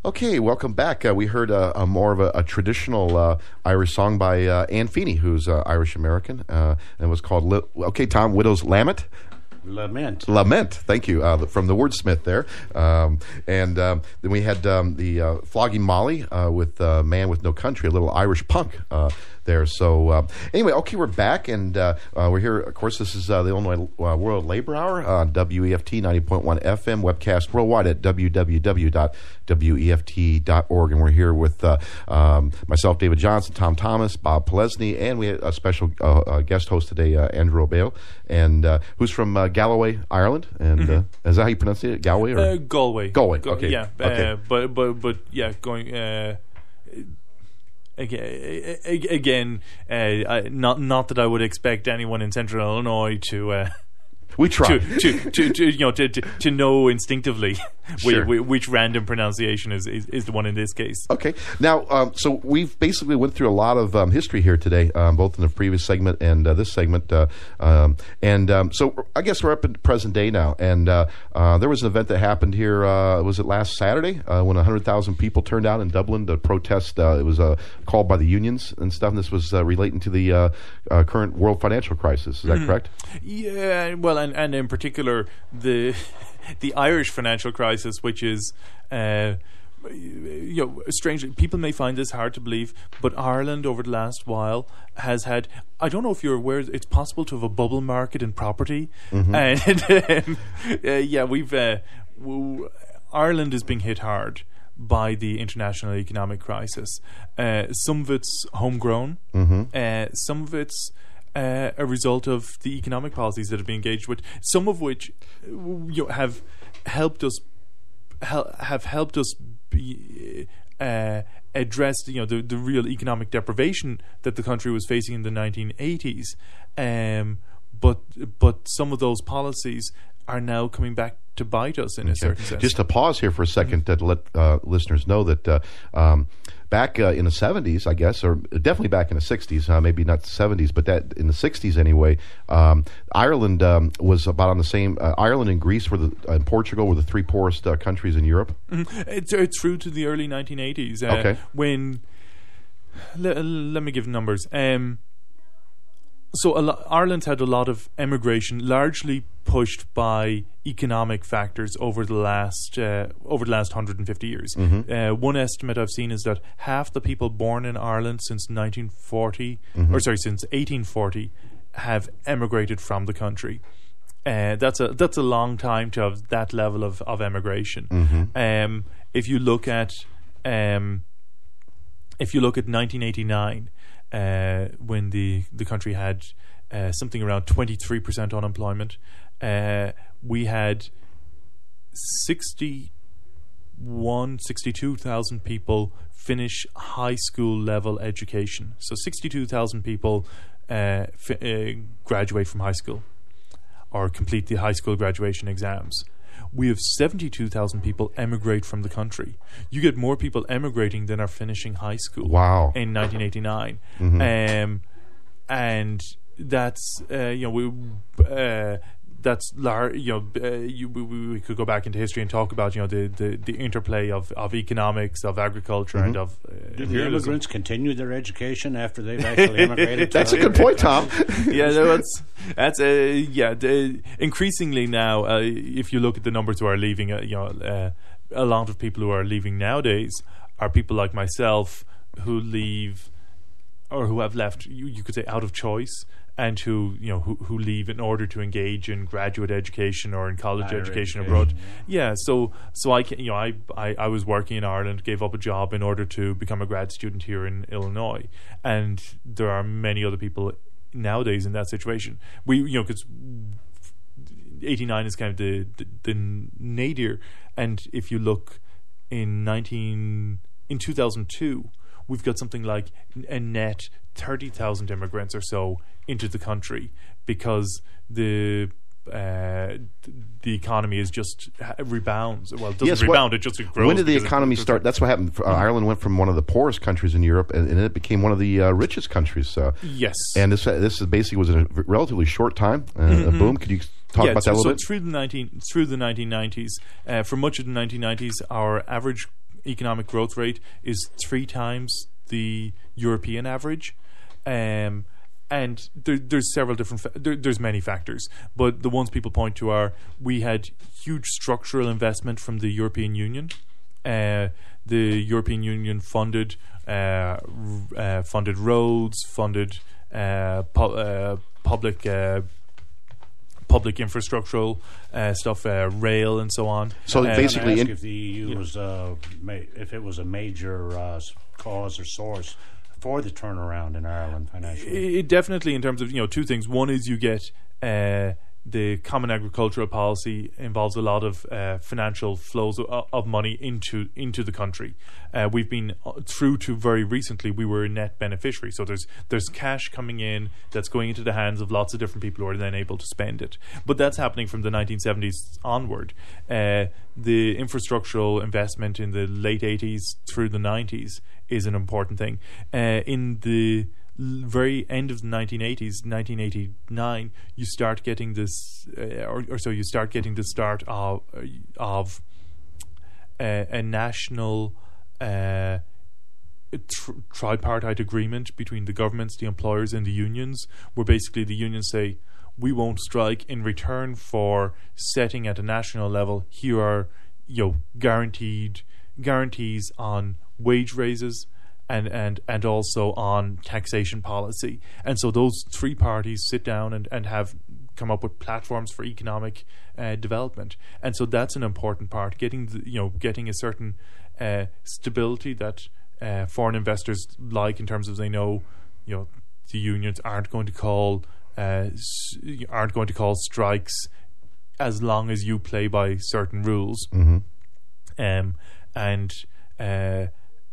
Okay, welcome back. Uh, we heard uh, a more of a, a traditional uh, Irish song by uh, Anne Feeney, who's uh, Irish American, uh, and it was called Li- okay, Tom, Widow's Lament. Lament. Lament, thank you, uh, from the wordsmith there. Um, and um, then we had um, the uh, Flogging Molly uh, with uh, Man with No Country, a little Irish punk uh, there. So uh, anyway, okay, we're back, and uh, uh, we're here. Of course, this is uh, the Illinois uh, World Labor Hour on W E F T ninety point one F M, webcast worldwide at w w w dot w e f t dot org. And we're here with uh, um, myself, David Johnson, Tom Thomas, Bob Polesny, and we had a special uh, uh, guest host today, uh, Andrew O'Bale, and uh, who's from uh, Galloway, Ireland. And mm-hmm. uh, is that how you pronounce it? Galway or uh, Galway? Galway. Go- okay. Yeah. Okay. Uh, but but but yeah, going. Uh, Again, again uh, I, not not that I would expect anyone in Central Illinois to uh, we try to, to, to, to you know to, to, to know instinctively sure. which, which random pronunciation is, is, is the one in this case. Okay, now um, so we've basically went through a lot of um, history here today, um, both in the previous segment and uh, this segment, uh, um, and um, so I guess we're up in present day now. And uh, uh, there was an event that happened here. Uh, was it last Saturday uh, when a hundred thousand people turned out in Dublin to protest? Uh, it was uh, called by the unions and stuff. And this was uh, relating to the uh, uh, current world financial crisis. Is that mm-hmm. correct? Yeah. Well, and, and in particular the the Irish financial crisis, which is. Uh, You know, strangely, people may find this hard to believe, but Ireland over the last while has had, I don't know if you're aware, it's possible to have a bubble market in property. Mm-hmm. And um, uh, yeah, we've, uh, w- Ireland is being hit hard by the international economic crisis. Uh, some of it's homegrown, mm-hmm. uh, some of it's uh, a result of the economic policies that have been engaged with, some of which you know, have helped us, hel- have helped us Be, uh, addressed, you know, the, the real economic deprivation that the country was facing in the nineteen eighties, um, but but some of those policies are now coming back to bite us in okay. a certain sense. Just to pause here for a second mm-hmm. to let uh, listeners know that uh, um, back uh, in the seventies, I guess, or definitely back in the sixties, uh, maybe not the seventies, but that in the sixties anyway, um, Ireland um, was about on the same. Uh, Ireland and Greece were the, uh, and Portugal were the three poorest uh, countries in Europe. Mm-hmm. It's, it's through to the early nineteen eighties. Uh, okay. When le- let me give numbers. Um, so a lo- Ireland's had a lot of emigration, largely pushed by economic factors over the last uh, over the last one hundred fifty years. Mm-hmm. Uh, one estimate I've seen is that half the people born in Ireland since nineteen forty, mm-hmm. or sorry, since eighteen forty, have emigrated from the country. Uh, that's a that's a long time to have that level of of emigration. Mm-hmm. Um, if you look at um, if you look at nineteen eighty-nine. Uh, when the, the country had uh, something around twenty-three percent unemployment, uh, we had sixty-one, sixty-two thousand people finish high school level education. So sixty-two thousand people uh, fi- uh, graduate from high school or complete the high school graduation exams. We have seventy-two thousand people emigrate from the country. You get more people emigrating than are finishing high school. Wow. In nineteen eighty-nine. Mm-hmm. Um, and that's, uh, you know, we, uh, that's lar- you know, uh, you, we, we could go back into history and talk about, you know, the, the, the interplay of, of economics, of agriculture, mm-hmm. and of uh, do the immigrants continue their education after they've actually immigrated? That's a good point, Tom. yeah, no, that's that's uh, yeah. The, increasingly now, uh, if you look at the numbers who are leaving, uh, you know, uh, a lot of people who are leaving nowadays are people like myself who leave or who have left. You, you could say out of choice. And who you know who, who leave in order to engage in graduate education or in college Higher education, education abroad. Yeah. yeah, so so I can, you know I, I I was working in Ireland, gave up a job in order to become a grad student here in Illinois, and there are many other people nowadays in that situation. We you know because eighty-nine is kind of the, the the nadir, and if you look in nineteen in two thousand two, we've got something like a net thirty thousand immigrants or so into the country because the uh, the economy is just rebounds. Well, it doesn't yes, rebound; what, it just grows. When did the economy start? That's what happened. Uh, mm-hmm. Ireland went from one of the poorest countries in Europe, and, and it became one of the uh, richest countries. Uh, yes, and this uh, this is basically was in a relatively short time. Uh, mm-hmm. A boom. Could you talk yeah, about so, that a little so bit? Through the nineteen through the nineteen nineties, uh, for much of the nineteen nineties, our average economic growth rate is three times the European average. Um, and there, there's several different, fa- there, there's many factors, but the ones people point to are we had huge structural investment from the European Union. Uh, the European Union funded uh, r- uh, funded roads, funded uh, pu- uh, public uh, public infrastructural uh, stuff, uh, rail and so on. So Uh, basically, Ask in- if the E U Yeah. was uh, ma- if it was a major uh, s- cause or source for the turnaround in Ireland financially. It definitely, in terms of, you know, two things. One is you get uh, the common agricultural policy involves a lot of uh, financial flows of, of money into into the country. Uh, we've been uh, through to very recently. We were a net beneficiary, so there's there's cash coming in that's going into the hands of lots of different people who are then able to spend it. But that's happening from the nineteen seventies onward. Uh, the infrastructural investment in the late eighties through the nineties is an important thing. Uh, in the l- very end of the nineteen eighties, nineteen eighty-nine, you start getting this, uh, or, or so you start getting the start of of uh, a national uh, tr- tripartite agreement between the governments, the employers, and the unions, where basically the unions say, we won't strike in return for setting at a national level. Here are, you know, guaranteed guarantees on wage raises and, and, and also on taxation policy. And so those three parties sit down and, and have come up with platforms for economic uh, development. And so that's an important part, getting the, you know, getting a certain uh, stability that uh, foreign investors like, in terms of they know, you know, the unions aren't going to call uh, s- aren't going to call strikes as long as you play by certain rules. Mhm. Um, and uh,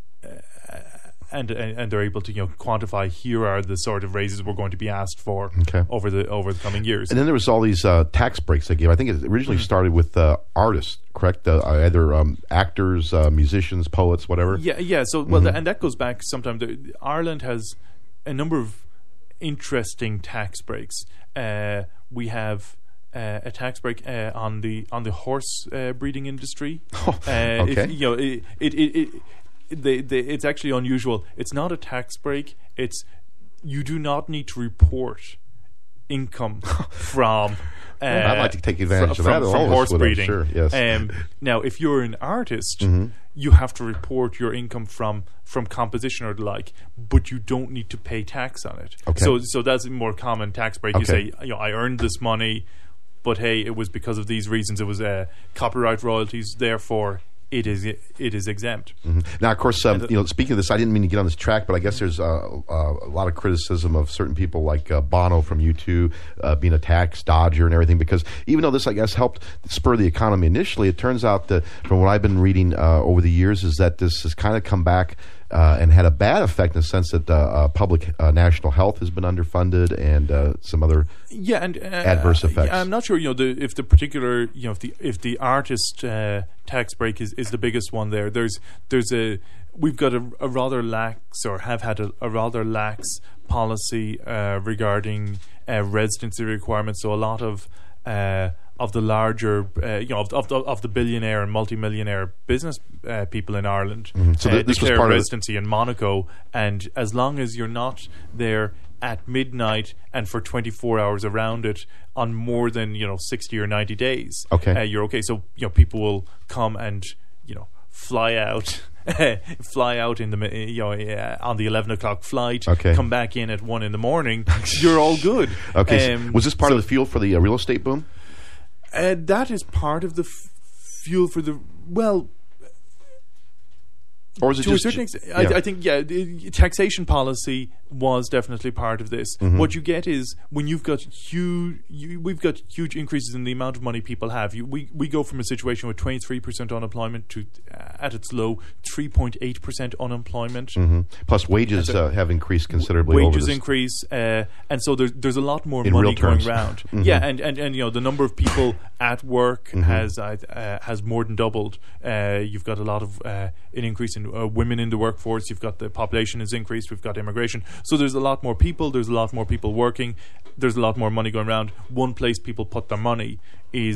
and and they're able to, you know, quantify, here are the sort of raises we're going to be asked for Okay. over the over the coming years. And then there was all these uh, tax breaks they gave. I think it originally started with uh, artists, correct? Uh, either um, actors, uh, musicians, poets, whatever. Yeah, yeah. So, well, th- and that goes back sometime. The, Ireland has a number of interesting tax breaks. Uh, we have uh, a tax break uh, on the on the horse uh, breeding industry. Oh, uh, okay. If, you know, it it. it, it They, they, it's actually unusual. It's not a tax break. It's you do not need to report income from. Uh, I'd like to take advantage fr- of that. from, All from of us horse would, I'm breeding. sure, yes. Um, now, if you're an artist, Mm-hmm. you have to report your income from from composition or the like, but you don't need to pay tax on it. Okay. So, so that's a more common tax break. You Okay. say, you know, I earned this money, but hey, it was because of these reasons. It was uh, copyright royalties. Therefore, it is it is exempt. Mhm. Now, of course, um, And, uh, you know, speaking of this, I didn't mean to get on this track, but I guess there's uh, uh, a lot of criticism of certain people like uh, Bono from U two uh, being a tax dodger and everything, because even though this, I guess, helped spur the economy initially, it turns out that from what I've been reading uh, over the years is that this has kind of come back uh, and had a bad effect in the sense that uh, uh, public uh, national health has been underfunded and uh, some other Yeah, and uh, adverse effects. I'm not sure, you know, the, if the particular, you know, if the if the artist uh, tax break is, is the biggest one there. There's there's a we've got a, a rather lax, or have had a, a rather lax policy uh, regarding uh, residency requirements. So a lot of uh, of the larger, uh, you know, of, of, the, of the billionaire and multimillionaire business uh, people in Ireland So uh, th- this was declare part of it. residency in Monaco, and as long as you're not there at midnight and for twenty-four hours around it on more than, you know, sixty or ninety days, Okay. uh, you're okay. So, you know, people will come and, you know, fly out fly out in the mi- you know uh, on the eleven o'clock flight, Okay. come back in at one in the morning. You're all good. Okay, so Um, was this part of the fuel for the uh, real estate boom? uh, that is part of the f- fuel for the, well, Or was it to just a certain extent, yeah. I, I think, yeah, the taxation policy was definitely part of this. Mm-hmm. What you get is when you've got huge, you, we've got huge increases in the amount of money people have. You, we we go from a situation with twenty-three percent unemployment to, uh, at its low, three point eight percent unemployment. Mm-hmm. Plus wages And so- uh, have increased considerably over Wages this. increase, uh, and so there's there's a lot more In money real going terms. around. Mhm. Yeah, and, and, and you know the number of people at work Mm-hmm. has uh, uh, has more than doubled. Uh, you've got a lot of uh, an increase in uh, women in the workforce. You've got the population has increased. We've got immigration. So there's a lot more people. There's a lot more people working. There's a lot more money going around. One place people put their money is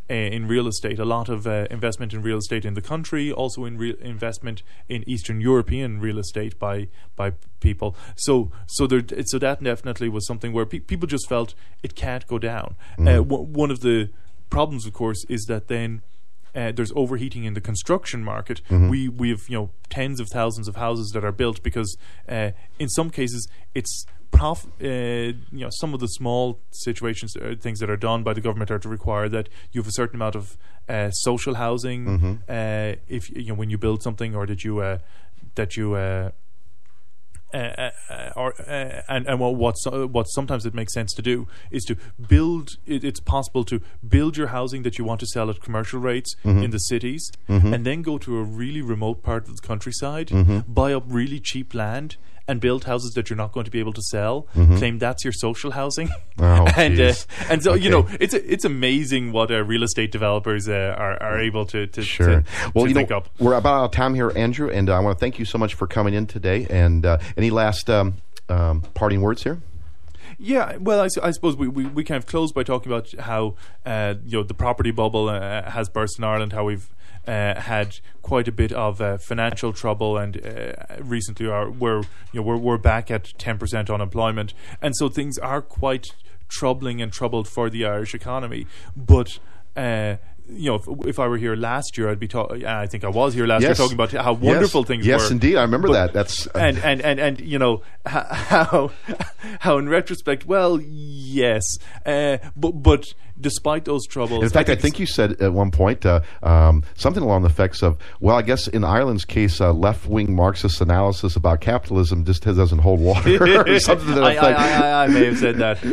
uh, in real estate, a lot of uh, investment in real estate in the country, also in re- investment in Eastern European real estate by by people. So so there so that definitely was something where pe- people just felt it can't go down. Mm-hmm. Uh, w- one of the problems, of course, is that then uh, there's overheating in the construction market. Mm-hmm. We we have you know tens of thousands of houses that are built because uh, in some cases it's Prof, uh, you know, some of the small situations, uh, things that are done by the government are to require that you have a certain amount of uh, social housing. Mm-hmm. Uh, if you know when you build something, or that you uh, that you. Uh, Uh, uh, or uh, and and what what, so, what sometimes it makes sense to do is to build. It, it's possible to build your housing that you want to sell at commercial rates mm-hmm. in the cities, mm-hmm. and then go to a really remote part of the countryside, mm-hmm. buy up really cheap land, and build houses that you're not going to be able to sell. Mm-hmm. Claim that's your social housing, oh, and uh, and so okay. you know it's it's amazing what uh, real estate developers uh, are are able to to, sure. to, well, to you think know, up. We're about out of time here, Andrew, and uh, I want to thank you so much for coming in today. And uh, any last um, um, parting words here? Yeah, well, I, I suppose we, we, we kind of close by talking about how uh, you know the property bubble uh, has burst in Ireland, how we've uh, had quite a bit of uh, financial trouble, and uh, recently are we're you know we're we're back at ten percent unemployment, and so things are quite troubling and troubled for the Irish economy, but. Uh, You know, if, if I were here last year, I'd be talking. I think I was here last yes. year talking about how wonderful yes. things yes, were. Yes, indeed, I remember but, that. That's uh, and, and and and you know how how in retrospect, well, yes, uh, but but despite those troubles, in fact, I I think, think you said at one point uh, um, something along the effects of, well, I guess in Ireland's case, uh, left-wing Marxist analysis about capitalism just doesn't hold water, or something to that I, effect. I, I, I may have said that,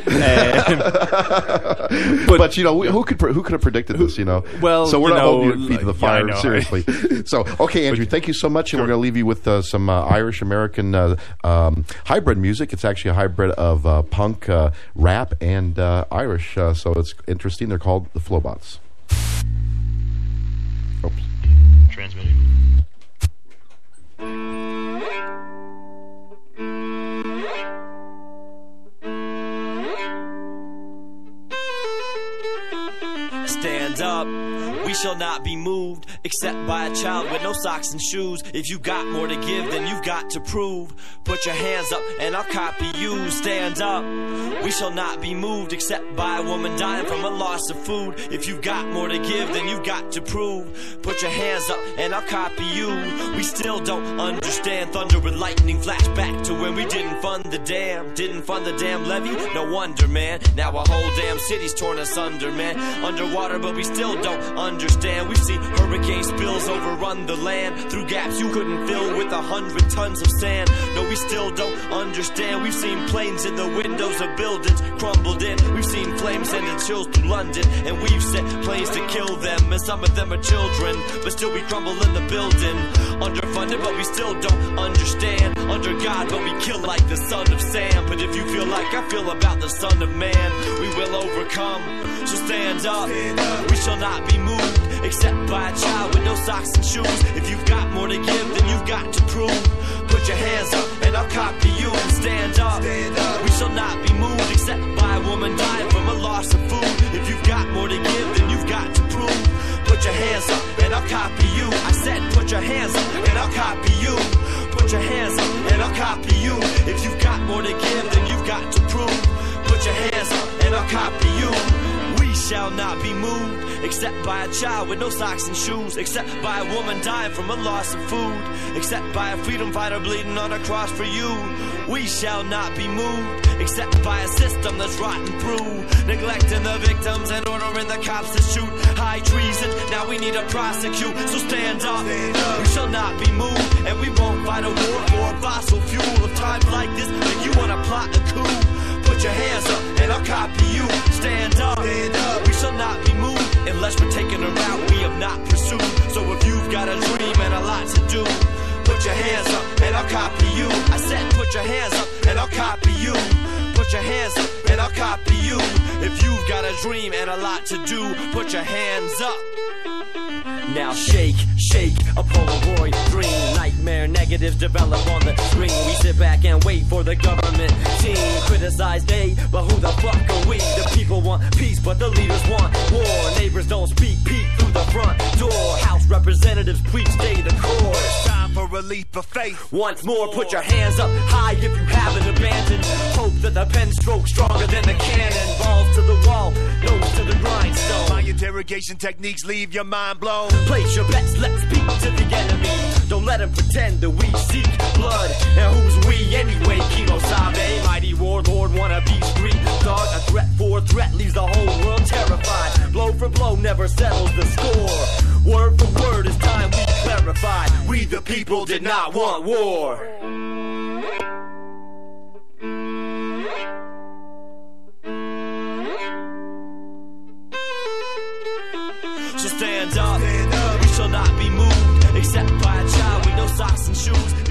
um, but, but you know, who could who could have predicted this? You know, well, so we're you not know, holding your feet to the fire yeah, seriously. So, okay, Andrew, thank you so much, and we're going to leave you with uh, some uh, Irish American uh, um, hybrid music. It's actually a hybrid of uh, punk, uh, rap, and uh, Irish. Uh, so it's interesting. They're called the Flowbots. Oops. Transmitting. Stand up, we shall not be moved, except by a child with no socks and shoes. If you got more to give, then you've got to prove. Put your hands up and I'll copy you. Stand up, we shall not be moved, except by a woman dying from a loss of food. If you've got more to give, then you've got to prove. Put your hands up and I'll copy you. We still don't understand thunder and lightning. Flash back to when we didn't fund the dam. Didn't fund the damn levee? No wonder, man. Now a whole damn city's torn asunder, man. Underwater, but we still don't understand. We've seen hurricane spills overrun the land through gaps you couldn't fill with a hundred tons of sand. No, we still don't understand. We've seen planes in the windows of buildings crumbled in. We've seen flames sending chills through London, and we've sent planes to kill them. And some of them are children, but still we crumble in the building. Underfunded, but we still don't understand. Under God, but we kill like the son of Sam. But if you feel like I feel about the son of man, we will overcome. So stand up, we shall not be moved, except by a child with no socks and shoes. If you've got more to give, then you've got to prove. Put your hands up and I'll copy you. Stand up, we shall not be moved, except by a woman dying from a loss of food. If you've got more to give, then you've got to prove. Put your hands up and I'll copy you. I said put your hands up and I'll copy you. Put your hands up and I'll copy you. If you've got more to give, then you've got to prove. Put your hands up and I'll copy you. We shall not be moved, except by a child with no socks and shoes, except by a woman dying from a loss of food, except by a freedom fighter bleeding on a cross for you. We shall not be moved, except by a system that's rotten through, neglecting the victims and ordering the cops to shoot. High treason, now we need to prosecute, so stand up. We shall not be moved, and we won't fight a war for fossil fuel. Of times like this, make you wanna plot a coup. Put your hands up and I'll copy you. Stand up, Stand up. We shall not be moved unless we're taking a route we have not pursued. So if you've got a dream and a lot to do, put your hands up and I'll copy you. I said put your hands up and I'll copy you. Put your hands up and I'll copy you. If you've got a dream and a lot to do, put your hands up. Now shake, shake, a Polaroid dream. Nightmare negatives develop on the screen. We sit back and wait for the government team. Criticize they, but who the fuck are we? The people want peace, but the leaders want war. Neighbors don't speak, peek through the front door. House representatives preach, stay the course. Time for a leap of faith. Once more, put your hands up high if you haven't abandoned. Hope that the pen stroke stronger than the cannon. Balls to the wall, nose to the grindstone. My interrogation techniques leave your mind blown. Place your bets, let's speak to the enemy. Don't let them pretend that we seek blood. And who's we anyway? Kimo Sabe, mighty warlord, wanna be street thug. A threat for threat leaves the whole world terrified. Blow for blow never settles the score. Word for word, it's time we clarify. We the people did not want war. So stand up, stand up. We shall not be moved except by a child with no socks and shoes.